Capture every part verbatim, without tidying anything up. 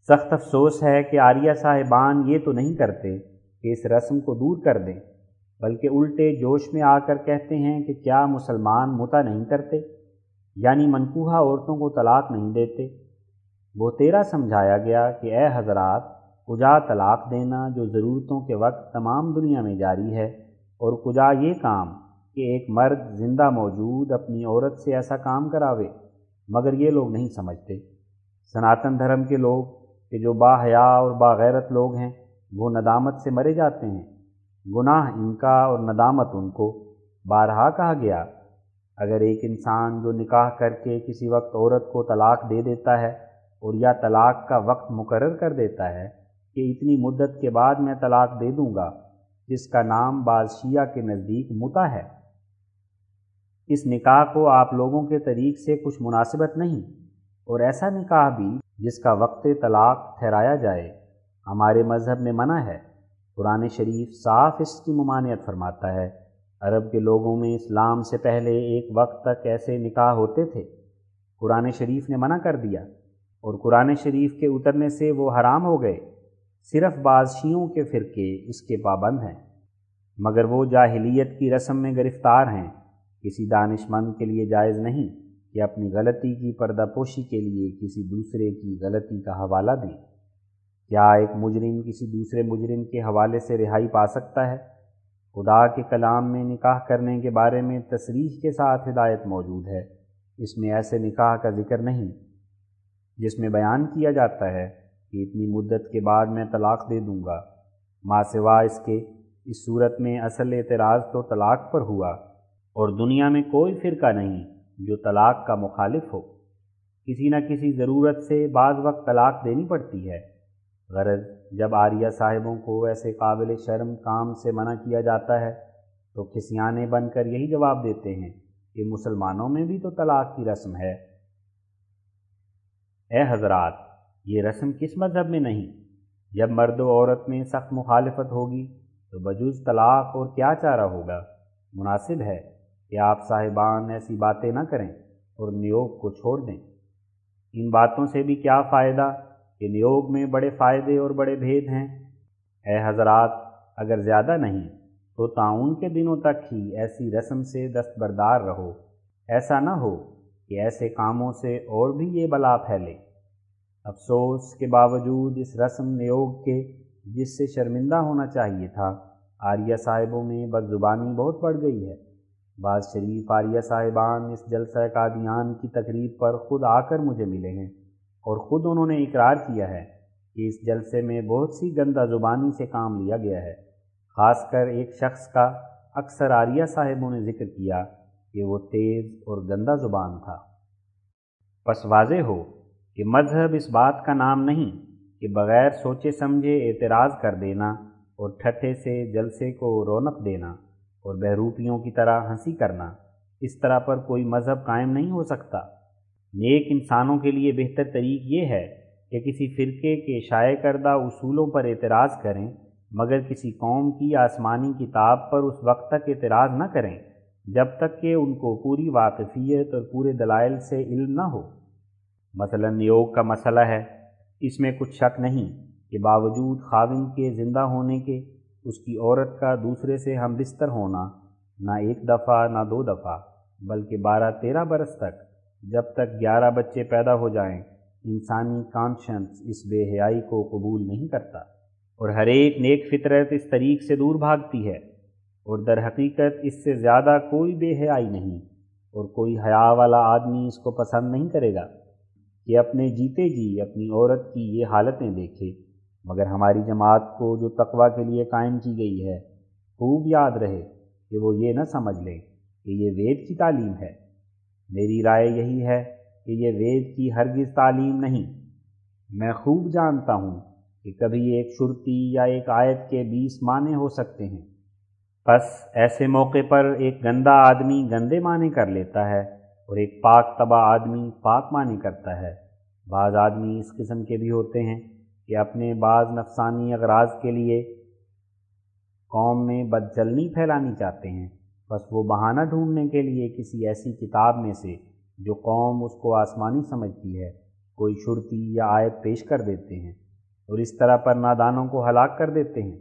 سخت افسوس ہے کہ عاریہ صاحبان یہ تو نہیں کرتے کہ اس رسم کو دور کر دیں، بلکہ الٹے جوش میں آ کر کہتے ہیں کہ کیا مسلمان متع نہیں کرتے، یعنی منکوحہ عورتوں کو طلاق نہیں دیتے۔ وہ تیرا سمجھایا گیا کہ اے حضرات، کجا طلاق دینا جو ضرورتوں کے وقت تمام دنیا میں جاری ہے، اور کجا یہ کام کہ ایک مرد زندہ موجود اپنی عورت سے ایسا کام کراوے، مگر یہ لوگ نہیں سمجھتے۔ سناتن دھرم کے لوگ کہ جو با حیا اور باغیرت لوگ ہیں، وہ ندامت سے مرے جاتے ہیں۔ گناہ ان کا اور ندامت ان کو۔ بارہا کہا گیا، اگر ایک انسان جو نکاح کر کے کسی وقت عورت کو طلاق دے دیتا ہے اور یا طلاق کا وقت مقرر کر دیتا ہے کہ اتنی مدت کے بعد میں طلاق دے دوں گا، جس کا نام بعض شیعہ کے نزدیک متع ہے، اس نکاح کو آپ لوگوں کے طریق سے کچھ مناسبت نہیں، اور ایسا نکاح بھی جس کا وقت طلاق ٹھہرایا جائے ہمارے مذہب میں منع ہے۔ قرآن شریف صاف اس کی ممانعت فرماتا ہے۔ عرب کے لوگوں میں اسلام سے پہلے ایک وقت تک ایسے نکاح ہوتے تھے، قرآن شریف نے منع کر دیا، اور قرآن شریف کے اترنے سے وہ حرام ہو گئے۔ صرف بعض شیعوں کے فرقے اس کے پابند ہیں، مگر وہ جاہلیت کی رسم میں گرفتار ہیں۔ کسی دانش مند کے لیے جائز نہیں کہ اپنی غلطی کی پردہ پوشی کے لیے کسی دوسرے کی غلطی کا حوالہ دیں۔ کیا ایک مجرم کسی دوسرے مجرم کے حوالے سے رہائی پا سکتا ہے؟ خدا کے کلام میں نکاح کرنے کے بارے میں تصریح کے ساتھ ہدایت موجود ہے۔ اس میں ایسے نکاح کا ذکر نہیں جس میں بیان کیا جاتا ہے کہ اتنی مدت کے بعد میں طلاق دے دوں گا۔ ما سوا اس کے اس صورت میں اصل اعتراض تو طلاق پر ہوا، اور دنیا میں کوئی فرقہ نہیں جو طلاق کا مخالف ہو۔ کسی نہ کسی ضرورت سے بعض وقت طلاق دینی پڑتی ہے۔ غرض جب عاریہ صاحبوں کو ایسے قابل شرم کام سے منع کیا جاتا ہے تو کسیانے بن کر یہی جواب دیتے ہیں کہ مسلمانوں میں بھی تو طلاق کی رسم ہے۔ اے حضرات، یہ رسم کس مذہب میں نہیں؟ جب مرد و عورت میں سخت مخالفت ہوگی تو بجز طلاق اور کیا چارہ ہوگا؟ مناسب ہے کہ آپ صاحبان ایسی باتیں نہ کریں اور نیوگ کو چھوڑ دیں۔ ان باتوں سے بھی کیا فائدہ کہ نیوگ میں بڑے فائدے اور بڑے بھید ہیں۔ اے حضرات، اگر زیادہ نہیں تو طاعون کے دنوں تک ہی ایسی رسم سے دستبردار رہو، ایسا نہ ہو کہ ایسے کاموں سے اور بھی یہ بلا پھیلے۔ افسوس کے باوجود اس رسم نیوگ کے جس سے شرمندہ ہونا چاہیے تھا، عاریہ صاحبوں میں بد زبانی بہت بڑھ گئی ہے۔ بعض شریف عاریہ صاحبان اس جلسہ قادیان کی تقریب پر خود آ کر مجھے ملے ہیں، اور خود انہوں نے اقرار کیا ہے کہ اس جلسے میں بہت سی گندہ زبانی سے کام لیا گیا ہے۔ خاص کر ایک شخص کا اکثر عاریہ صاحبوں نے ذکر کیا کہ وہ تیز اور گندہ زبان تھا۔ پس واضح ہو کہ مذہب اس بات کا نام نہیں کہ بغیر سوچے سمجھے اعتراض کر دینا اور ٹھٹھے سے جلسے کو رونق دینا اور بہروپیوں کی طرح ہنسی کرنا، اس طرح پر کوئی مذہب قائم نہیں ہو سکتا۔ نیک انسانوں کے لیے بہتر طریق یہ ہے کہ کسی فرقے کے شائع کردہ اصولوں پر اعتراض کریں، مگر کسی قوم کی آسمانی کتاب پر اس وقت تک اعتراض نہ کریں جب تک کہ ان کو پوری واقفیت اور پورے دلائل سے علم نہ ہو۔ مثلا نیوگ کا مسئلہ ہے، اس میں کچھ شک نہیں کہ باوجود خاوند کے زندہ ہونے کے اس کی عورت کا دوسرے سے ہم بستر ہونا نہ ایک دفعہ نہ دو دفعہ بلکہ بارہ تیرہ برس تک، جب تک گیارہ بچے پیدا ہو جائیں، انسانی کانشنس اس بے حیائی کو قبول نہیں کرتا، اور ہر ایک نیک فطرت اس طریق سے دور بھاگتی ہے، اور در حقیقت اس سے زیادہ کوئی بے حیائی نہیں، اور کوئی حیا والا آدمی اس کو پسند نہیں کرے گا کہ اپنے جیتے جی اپنی عورت کی یہ حالتیں دیکھے۔ مگر ہماری جماعت کو جو تقویٰ کے لیے قائم کی گئی ہے، خوب یاد رہے کہ وہ یہ نہ سمجھ لیں کہ یہ وید کی تعلیم ہے۔ میری رائے یہی ہے کہ یہ وید کی ہرگز تعلیم نہیں۔ میں خوب جانتا ہوں کہ کبھی ایک شرطی یا ایک آیت کے بیس معنی ہو سکتے ہیں، بس ایسے موقع پر ایک گندا آدمی گندے معنی کر لیتا ہے اور ایک پاک طبع آدمی پاک معنی کرتا ہے۔ بعض آدمی اس قسم کے بھی ہوتے ہیں کہ اپنے بعض نفسانی اغراض کے لیے قوم میں بدچلنی پھیلانی چاہتے ہیں، بس وہ بہانہ ڈھونڈنے کے لیے کسی ایسی کتاب میں سے جو قوم اس کو آسمانی سمجھتی ہے کوئی شرطی یا آیت پیش کر دیتے ہیں اور اس طرح پر نادانوں کو ہلاک کر دیتے ہیں۔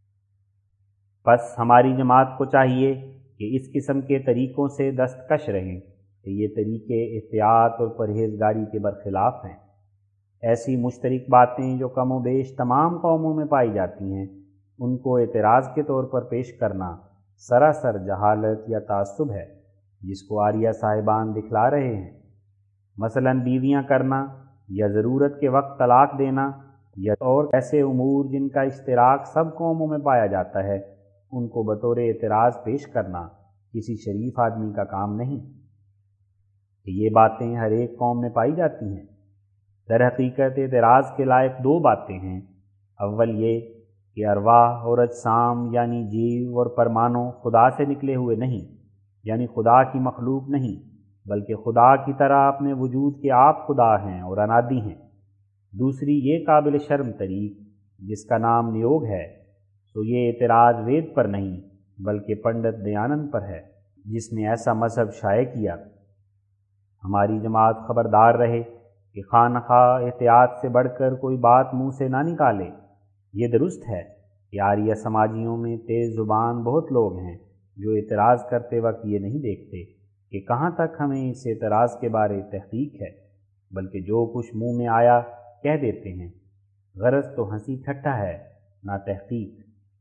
پس ہماری جماعت کو چاہیے کہ اس قسم کے طریقوں سے دستکش رہیں کہ یہ طریقے احتیاط اور پرہیزگاری کے برخلاف ہیں۔ ایسی مشترک باتیں جو کم و بیش تمام قوموں میں پائی جاتی ہیں، ان کو اعتراض کے طور پر پیش کرنا سراسر جہالت یا تعصب ہے جس کو عاریہ صاحبان دکھلا رہے ہیں۔ مثلاً بیویاں کرنا یا ضرورت کے وقت طلاق دینا یا اور ایسے امور جن کا اشتراک سب قوموں میں پایا جاتا ہے، ان کو بطور اعتراض پیش کرنا کسی شریف آدمی کا کام نہیں کہ یہ باتیں ہر ایک قوم میں پائی جاتی ہیں۔ در حقیقت اعتراض کے لائق دو باتیں ہیں۔ اول یہ کہ ارواح اور اجسام یعنی جیو اور پرمانو خدا سے نکلے ہوئے نہیں، یعنی خدا کی مخلوق نہیں، بلکہ خدا کی طرح اپنے وجود کے آپ خدا ہیں اور انادی ہیں۔ دوسری یہ قابل شرم طریق جس کا نام نیوگ ہے، تو یہ اعتراض وید پر نہیں بلکہ پنڈت دیانند پر ہے جس نے ایسا مذہب شائع کیا۔ ہماری جماعت خبردار رہے کہ خواہ نخواہ احتیاط سے بڑھ کر کوئی بات منہ سے نہ نکالے۔ یہ درست ہے کہ عاریہ سماجیوں میں تیز زبان بہت لوگ ہیں جو اعتراض کرتے وقت یہ نہیں دیکھتے کہ کہاں تک ہمیں اس اعتراض کے بارے تحقیق ہے، بلکہ جو کچھ منہ میں آیا کہہ دیتے ہیں۔ غرض تو ہنسی ٹھٹھا ہے، نہ تحقیق۔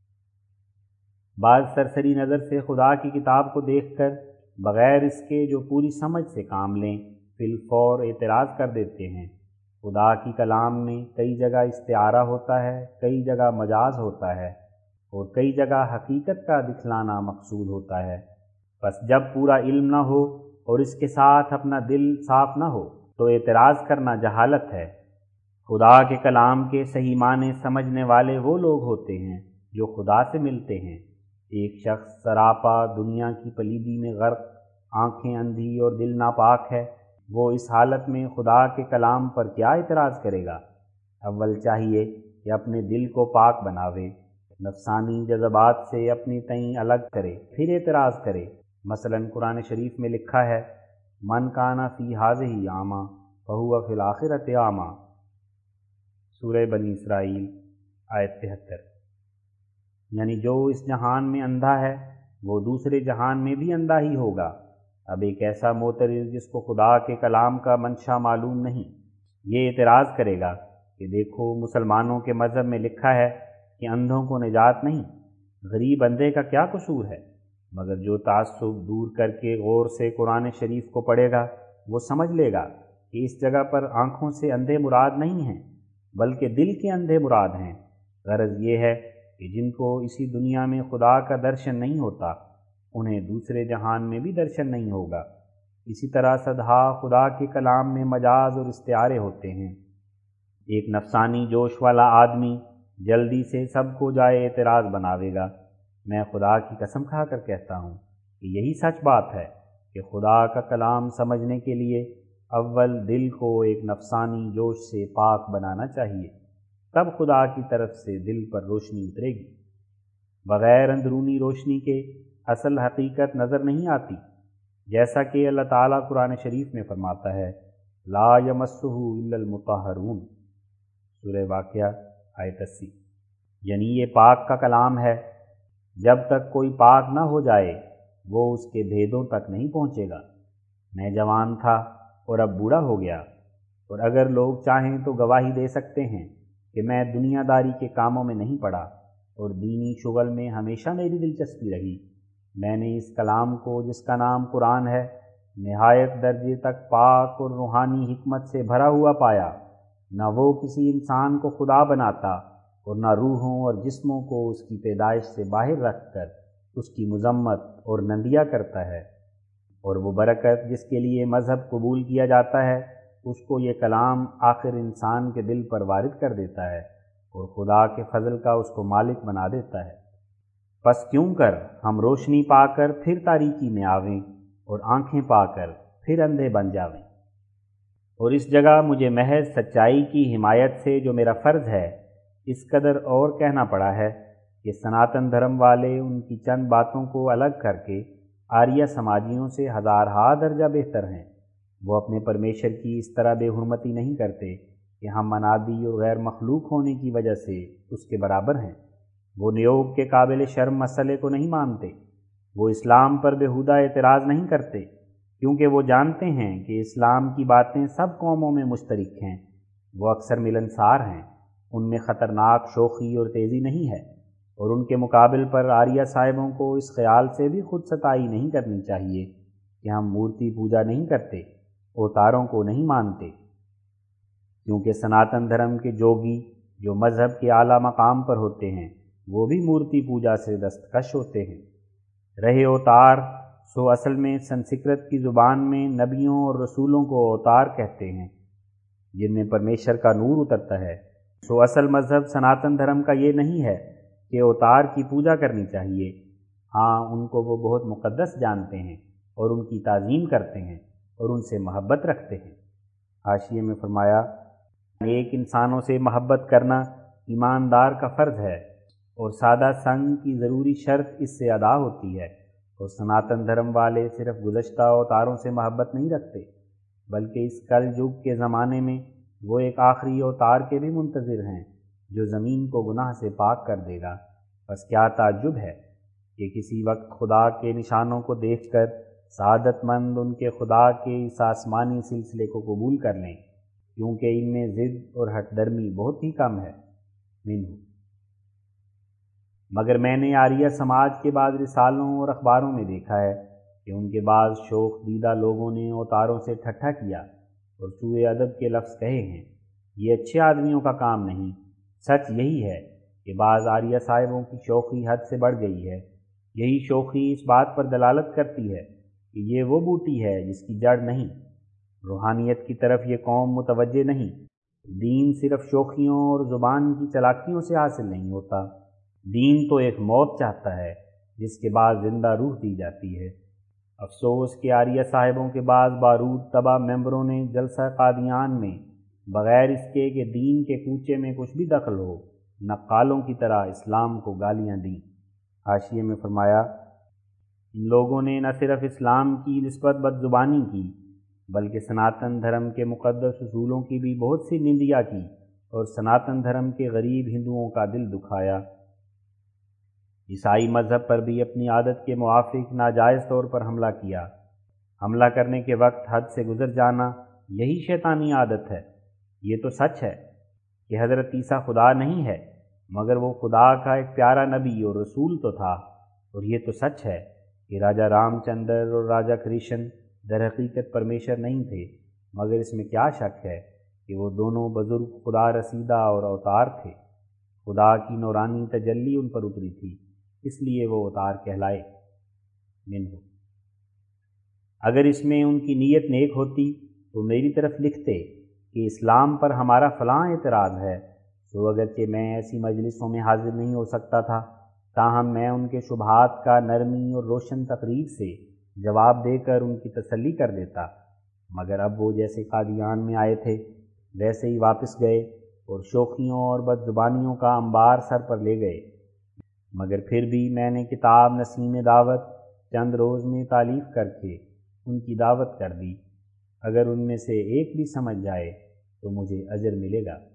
بعض سرسری نظر سے خدا کی کتاب کو دیکھ کر بغیر اس کے جو پوری سمجھ سے کام لیں فی الفور اعتراض کر دیتے ہیں۔ خدا کی کلام میں کئی جگہ استعارہ ہوتا ہے، کئی جگہ مجاز ہوتا ہے اور کئی جگہ حقیقت کا دکھلانا مقصود ہوتا ہے۔ بس جب پورا علم نہ ہو اور اس کے ساتھ اپنا دل صاف نہ ہو تو اعتراض کرنا جہالت ہے۔ خدا کے کلام کے صحیح معنی سمجھنے والے وہ لوگ ہوتے ہیں جو خدا سے ملتے ہیں۔ ایک شخص سراپا دنیا کی پلیدی میں غرق، آنکھیں اندھی اور دل ناپاک ہے، وہ اس حالت میں خدا کے کلام پر کیا اعتراض کرے گا؟ اول چاہیے کہ اپنے دل کو پاک بناوے، نفسانی جذبات سے اپنی تئیں الگ کرے، پھر اعتراض کرے۔ مثلاً قرآن شریف میں لکھا ہے من کانا فی ہذہ اعمیٰ فہو فی الآخرۃ اعمیٰ، سورہ بنی اسرائیل آیت تہتر، یعنی جو اس جہان میں اندھا ہے وہ دوسرے جہان میں بھی اندھا ہی ہوگا۔ اب ایک ایسا معترض جس کو خدا کے کلام کا منشا معلوم نہیں، یہ اعتراض کرے گا کہ دیکھو مسلمانوں کے مذہب میں لکھا ہے کہ اندھوں کو نجات نہیں، غریب اندھے کا کیا قصور ہے؟ مگر جو تعصب دور کر کے غور سے قرآن شریف کو پڑھے گا وہ سمجھ لے گا کہ اس جگہ پر آنکھوں سے اندھے مراد نہیں ہیں بلکہ دل کے اندھے مراد ہیں۔ غرض یہ ہے کہ جن کو اسی دنیا میں خدا کا درشن نہیں ہوتا انہیں دوسرے جہان میں بھی درشن نہیں ہوگا۔ اسی طرح صدہا خدا کے کلام میں مجاز اور استعارے ہوتے ہیں۔ ایک نفسانی جوش والا آدمی جلدی سے سب کو جائے اعتراض بناوے گا۔ میں خدا کی قسم کھا کر کہتا ہوں کہ یہی سچ بات ہے کہ خدا کا کلام سمجھنے کے لیے اول دل کو ایک نفسانی جوش سے پاک بنانا چاہیے، تب خدا کی طرف سے دل پر روشنی اترے گی۔ بغیر اندرونی روشنی کے اصل حقیقت نظر نہیں آتی، جیسا کہ اللہ تعالیٰ قرآن شریف میں فرماتا ہے لا یمسہ الا المطہرون، سورہ واقعہ آیت اسی، یعنی یہ پاک کا کلام ہے۔ جب تک کوئی پاک نہ ہو جائے وہ اس کے بھیدوں تک نہیں پہنچے گا۔ میں جوان تھا اور اب بوڑھا ہو گیا، اور اگر لوگ چاہیں تو گواہی دے سکتے ہیں کہ میں دنیا داری کے کاموں میں نہیں پڑا اور دینی شغل میں ہمیشہ میری دلچسپی رہی۔ میں نے اس کلام کو جس کا نام قرآن ہے نہایت درجے تک پاک اور روحانی حکمت سے بھرا ہوا پایا۔ نہ وہ کسی انسان کو خدا بناتا اور نہ روحوں اور جسموں کو اس کی پیدائش سے باہر رکھ کر اس کی مذمت اور نندیا کرتا ہے، اور وہ برکت جس کے لیے مذہب قبول کیا جاتا ہے اس کو یہ کلام آخر انسان کے دل پر وارد کر دیتا ہے اور خدا کے فضل کا اس کو مالک بنا دیتا ہے۔ پس کیوں کر ہم روشنی پا کر پھر تاریکی میں آویں اور آنکھیں پا کر پھر اندھے بن جاویں۔ اور اس جگہ مجھے محض سچائی کی حمایت سے جو میرا فرض ہے اس قدر اور کہنا پڑا ہے کہ سناتن دھرم والے ان کی چند باتوں کو الگ کر کے آریہ سماجیوں سے ہزارہا درجہ بہتر ہیں۔ وہ اپنے پرمیشر کی اس طرح بے حرمتی نہیں کرتے کہ ہم منادی اور غیر مخلوق ہونے کی وجہ سے اس کے برابر ہیں۔ وہ نیوگ کے قابل شرم مسئلے کو نہیں مانتے۔ وہ اسلام پر بےہودہ اعتراض نہیں کرتے، کیونکہ وہ جانتے ہیں کہ اسلام کی باتیں سب قوموں میں مشترک ہیں۔ وہ اکثر ملنسار ہیں، ان میں خطرناک شوخی اور تیزی نہیں ہے، اور ان کے مقابل پر آریہ صاحبوں کو اس خیال سے بھی خود ستائی نہیں کرنی چاہیے کہ ہم مورتی پوجا نہیں کرتے، اوتاروں کو نہیں مانتے، کیونکہ سناتن دھرم کے جوگی جو مذہب کے اعلیٰ مقام پر ہوتے ہیں وہ بھی مورتی پوجا سے دستکش ہوتے ہیں۔ رہے اوتار، سو اصل میں سنسکرت کی زبان میں نبیوں اور رسولوں کو اوتار کہتے ہیں، جن میں پرمیشر کا نور اترتا ہے۔ سو اصل مذہب سناتن دھرم کا یہ نہیں ہے کہ اوتار کی پوجا کرنی چاہیے۔ ہاں، ان کو وہ بہت مقدس جانتے ہیں اور ان کی تعظیم کرتے ہیں اور ان سے محبت رکھتے ہیں۔ حاشیے میں فرمایا، نیک انسانوں سے محبت کرنا ایماندار کا فرض ہے، اور سادہ سنگ کی ضروری شرط اس سے ادا ہوتی ہے۔ اور سناتن دھرم والے صرف گزشتہ اوتاروں سے محبت نہیں رکھتے، بلکہ اس کل یگ کے زمانے میں وہ ایک آخری اوتار کے بھی منتظر ہیں جو زمین کو گناہ سے پاک کر دے گا۔ بس کیا تعجب ہے کہ کسی وقت خدا کے نشانوں کو دیکھ کر سعادت مند ان کے خدا کے اس آسمانی سلسلے کو قبول کر لیں، کیونکہ ان میں ضد اور ہٹ درمی بہت ہی کم ہے۔ منہ مگر میں نے آریہ سماج کے بعض رسالوں اور اخباروں میں دیکھا ہے کہ ان کے بعض شوخ دیدہ لوگوں نے اوتاروں سے ٹھٹھا کیا اور سوء ادب کے لفظ کہے ہیں۔ یہ اچھے آدمیوں کا کام نہیں۔ سچ یہی ہے کہ بعض آریہ صاحبوں کی شوخی حد سے بڑھ گئی ہے۔ یہی شوخی اس بات پر دلالت کرتی ہے کہ یہ وہ بوٹی ہے جس کی جڑ نہیں۔ روحانیت کی طرف یہ قوم متوجہ نہیں۔ دین صرف شوخیوں اور زبان کی چلاکیوں سے حاصل نہیں ہوتا۔ دین تو ایک موت چاہتا ہے جس کے بعد زندہ روح دی جاتی ہے۔ افسوس کہ آریہ صاحبوں کے بعض بارود طبع ممبروں نے جلسہ قادیان میں بغیر اس کے کہ دین کے کوچے میں کچھ بھی دخل ہو، نقالوں کی طرح اسلام کو گالیاں دیں۔ حاشیے میں فرمایا، ان لوگوں نے نہ صرف اسلام کی نسبت بد زبانی کی، بلکہ سناتن دھرم کے مقدس اصولوں کی بھی بہت سی نندیا کی، اور سناتن دھرم کے غریب ہندوؤں کا دل دکھایا۔ عیسائی مذہب پر بھی اپنی عادت کے موافق ناجائز طور پر حملہ کیا۔ حملہ کرنے کے وقت حد سے گزر جانا یہی شیطانی عادت ہے۔ یہ تو سچ ہے کہ حضرت عیسیٰ خدا نہیں ہے، مگر وہ خدا کا ایک پیارا نبی اور رسول تو تھا، اور یہ تو سچ ہے کہ راجا رام چندر اور راجا کرشن در حقیقت پرمیشر نہیں تھے، مگر اس میں کیا شک ہے کہ وہ دونوں بزرگ خدا رسیدہ اور اوتار تھے۔ خدا کی نورانی تجلی ان پر اتری تھی، اس لیے وہ اوتار کہلائے۔ منہ اگر اس میں ان کی نیت نیک ہوتی تو میری طرف لکھتے کہ اسلام پر ہمارا فلاں اعتراض ہے، تو اگرچہ میں ایسی مجلسوں میں حاضر نہیں ہو سکتا تھا، تاہم میں ان کے شبہات کا نرمی اور روشن تقریر سے جواب دے کر ان کی تسلی کر دیتا، مگر اب وہ جیسے قادیان میں آئے تھے ویسے ہی واپس گئے اور شوخیوں اور بد زبانیوں کا انبار سر پر لے گئے۔ مگر پھر بھی میں نے کتاب نسیم دعوت چند روز میں تالیف کر کے ان کی دعوت کر دی۔ اگر ان میں سے ایک بھی سمجھ جائے تو مجھے اجر ملے گا۔